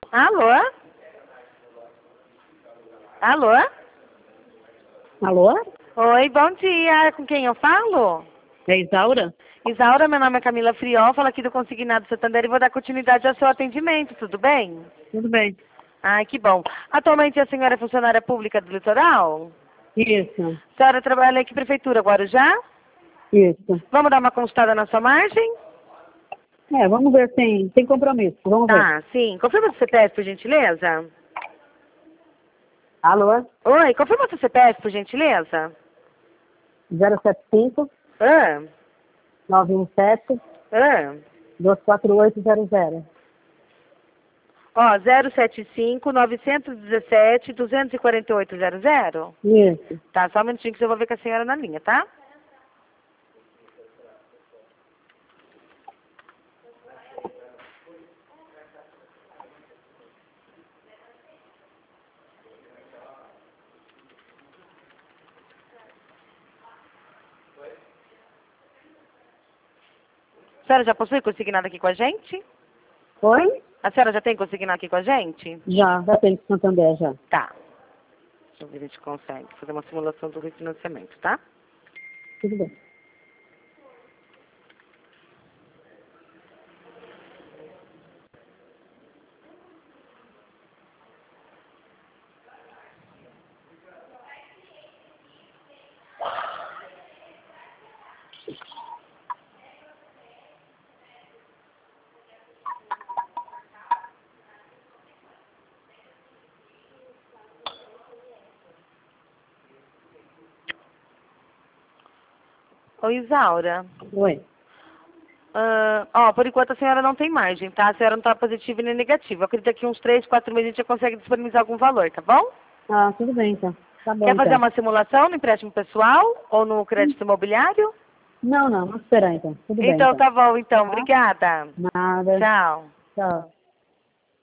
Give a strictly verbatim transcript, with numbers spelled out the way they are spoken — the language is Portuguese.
Alô? Alô? Alô? Oi, bom dia. Com quem eu falo? É Isaura? Isaura, meu nome é Camila Friol, falo aqui do Consignado Santander e vou dar continuidade ao seu atendimento, tudo bem? Tudo bem. Ai, que bom. Atualmente a senhora é funcionária pública do litoral? Isso, A senhora trabalha aqui Prefeitura Guarujá? isso. Vamos dar uma consultada na sua margem? É, vamos ver sem, sem compromisso. Vamos ver. Tá, sim. Confirma seu C P F, por gentileza. Alô? Oi, confirma seu C P F, por gentileza. zero sete cinco, Ah, nove um sete, ah. dois quatro oito zero zero. Ó, zero sete cinco, nove um sete, dois quatro oito zero zero. Isso. Tá, só um minutinho que eu vou ver com a senhora na linha, tá? A senhora já possui consignado aqui com a gente? Oi? A senhora já tem consignado aqui com a gente? Já, já tem Santander já. Tá. Deixa eu ver se a gente consegue fazer uma simulação do refinanciamento, tá? Tudo bem. Ô, Isaura. Oi. Ah, ó, por enquanto a senhora não tem margem, tá? A senhora não tá positiva nem negativa. Eu acredito que uns três, quatro meses a gente já consegue disponibilizar algum valor, tá bom? Ah, tudo bem então. Tá bom Quer fazer então. uma simulação no empréstimo pessoal ou no crédito imobiliário? Não, não, vamos esperar então. Tudo bem Então então. tá bom, então. Tá? Obrigada. Nada. Tchau. Tchau.